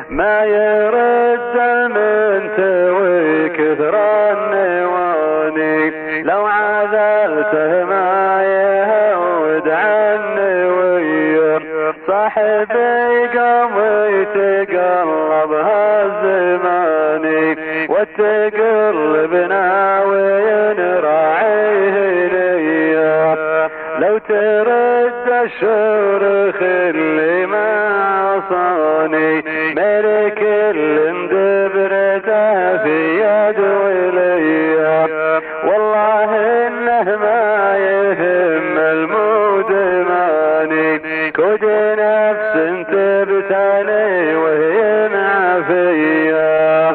ما يرد المنتوي كثر النواني، لو عذلته ما يهود عني وير، صاحبي قام يتقلب هالزماني، والتقلبنا وين راعيه ليا، لو ترد الشرخ اللي ما عصاني، ملك اندبرته في يد وليا، والله انه ما يهم المود ماني، كد نفس تبتلي وهي معفية،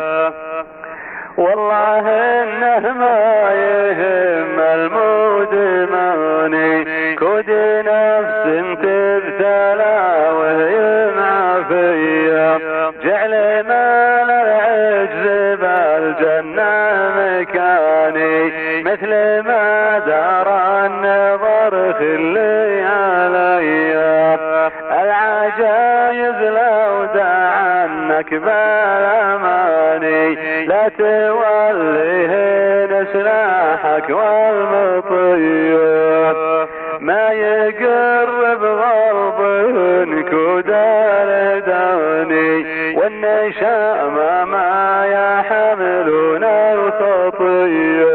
والله انه ما يهم المود ماني، كد نفس تبتلى وهي معفية، جعل مال العجز بالجنة مكاني، مثل ما دار النظر خلي عليا، العجايز لو دعنك بالاماني، لا توليهن سلاحك والمطير، ما يقرب غرب كدار داني، والنشام ما يحملون الخطيه.